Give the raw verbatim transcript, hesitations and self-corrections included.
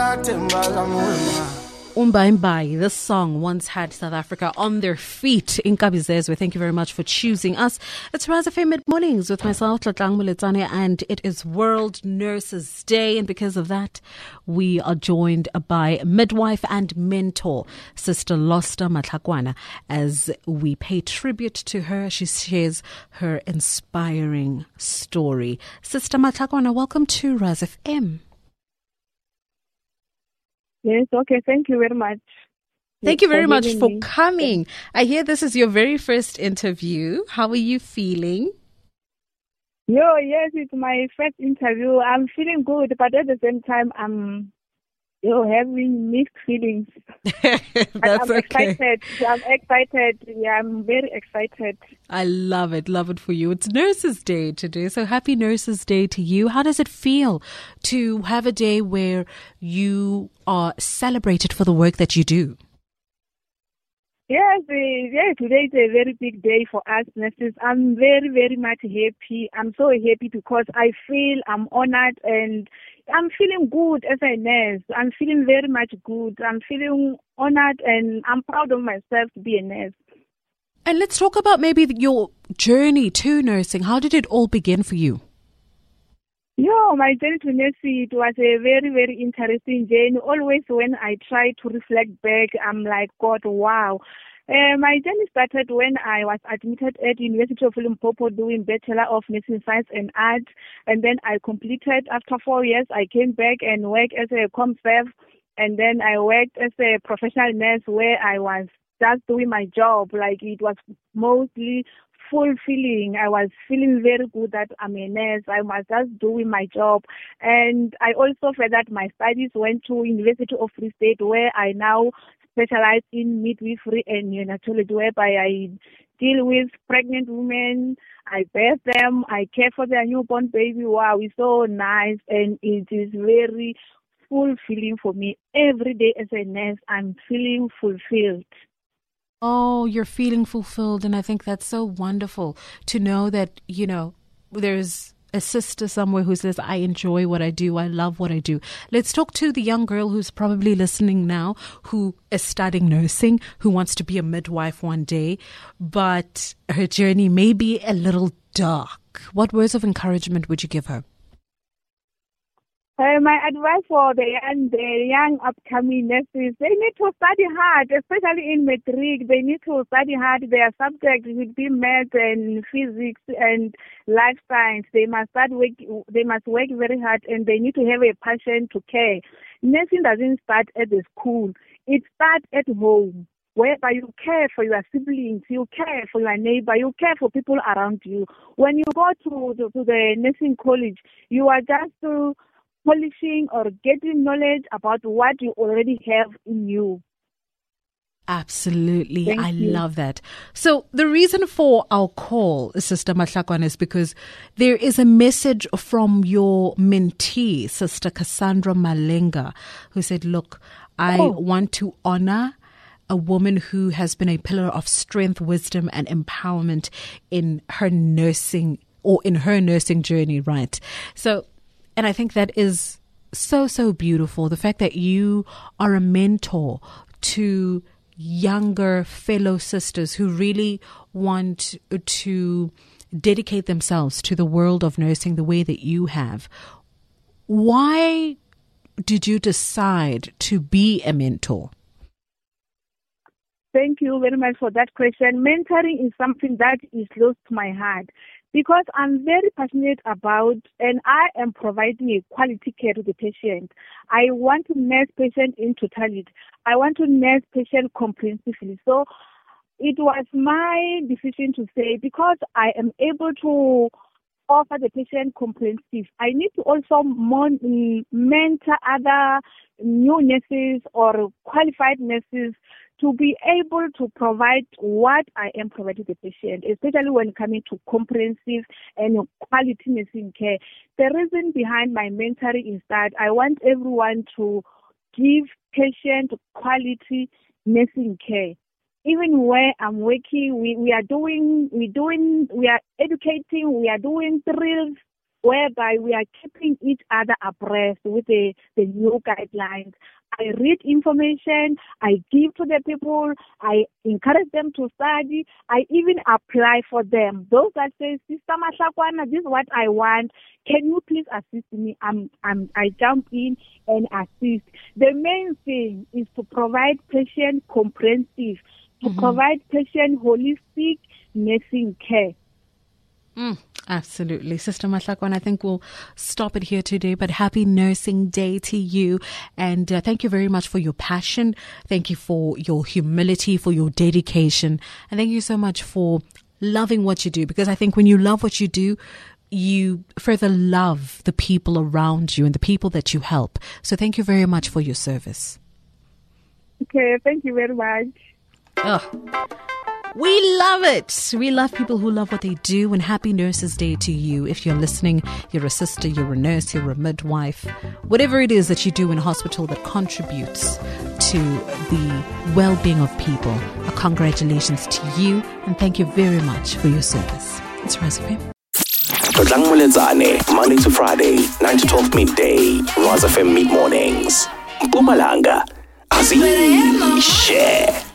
Umba Mbai, this song once had South Africa on their feet. Inkabi Zezwe, thank you very much for choosing us. It's Rise F M Mid Mornings with myself, Tlatlang Moletsane, and it is World Nurses Day. And because of that, we are joined by midwife and mentor, Sister Losta Matlakwana, as we pay tribute to her. She shares her inspiring story. Sister Matlakwana, welcome to Rise F M. Yes, okay. Thank you very much. Thank you very for much for me. coming. I hear this is your very first interview. How are you feeling? Yo, yes, it's my first interview. I'm feeling good, but at the same time, I'm yo having mixed feelings. That's I'm okay. excited. I'm excited. Yeah, I'm very excited. I love it. Love it for you. It's Nurses Day today. So happy Nurses Day to you. How does it feel to have a day where you are celebrated for the work that you do? Yes, uh, yeah, today is a very big day for us nurses. I'm very, very much happy. I'm so happy because I feel I'm honored and I'm feeling good as a nurse. I'm feeling very much good. I'm feeling honored and I'm proud of myself to be a nurse. And let's talk about maybe your journey to nursing. How did it all begin for you? Yeah, my journey to nursing, it was a very, very interesting journey. Always when I try to reflect back, I'm like, God, wow. Uh, my journey started when I was admitted at the University of Limpopo doing Bachelor of Nursing Science and Art. And then I completed, after four years, I came back and worked as a ComServe. And then I worked as a professional nurse where I was just doing my job. Like it was mostly fulfilling. I was feeling very good that I'm a nurse. I was just doing my job. And I also furthered my studies, went to University of Free State where I now specialize in midwifery and neonatology, whereby I deal with pregnant women, I birth them, I care for their newborn baby. Wow, it's so nice and it is very fulfilling for me. Every day as a nurse, I'm feeling fulfilled. Oh, you're feeling fulfilled. And I think that's so wonderful to know that, you know, there's a sister somewhere who says, I enjoy what I do. I love what I do. Let's talk to the young girl who's probably listening now, who is studying nursing, who wants to be a midwife one day, but her journey may be a little dark. What words of encouragement would you give her? Uh, my advice for the young, the young upcoming nurses, they need to study hard, especially in matric. They need to study hard. Their subjects would be math and physics and life science. They must start work. They must work very hard, and they need to have a passion to care. Nursing doesn't start at the school. It starts at home, whereby you care for your siblings, you care for your neighbor, you care for people around you. When you go to to, to the nursing college, you are just uh, polishing or getting knowledge about what you already have in you. Absolutely. Thank I you. love that. So the reason for our call, Sister Matlakwana, is because there is a message from your mentee, Sister Cassandra Malenga, who said, look, I Oh. want to honor a woman who has been a pillar of strength, wisdom, and empowerment in her nursing or in her nursing journey, right? So, and I think that is so, so beautiful. The fact that you are a mentor to younger fellow sisters who really want to dedicate themselves to the world of nursing the way that you have. Why did you decide to be a mentor? Thank you very much for that question. Mentoring is something that is close to my heart because I'm very passionate about, and I am providing a quality care to the patient. I want to nurse patient in totality. I want to nurse patient comprehensively. So it was my decision to say, because I am able to offer the patient comprehensive, I need to also mon- mentor other new nurses or qualified nurses to be able to provide what I am providing the patient, especially when coming to comprehensive and quality nursing care. The reason behind my mentoring is that I want everyone to give patient quality nursing care. Even where I'm working, we, we are doing, we doing, we are educating, we are doing drills whereby we are keeping each other abreast with the, the new guidelines. I read information, I give to the people, I encourage them to study, I even apply for them. Those that say, Sister Mahlakwana, this is what I want, can you please assist me? I'm, I'm, I jump in and assist. The main thing is to provide patient comprehensive, to mm-hmm. provide patient holistic nursing care. Mm, absolutely. Sister Mahlakwana, I think we'll stop it here today, but happy Nursing Day to you. And uh, thank you very much for your passion. Thank you for your humility, for your dedication. And thank you so much for loving what you do, because I think when you love what you do, you further love the people around you and the people that you help. So thank you very much for your service. Okay, thank you very much. Oh. We love it. We love people who love what they do, and happy Nurses Day to you. If you're listening, you're a sister, you're a nurse, you're a midwife, whatever it is that you do in a hospital that contributes to the well-being of people, a congratulations to you, and thank you very much for your service. It's Rise F M. Monday to Friday, nine to twelve midday, Rise F M Mid Mornings. Mpumalanga, Aziz, share.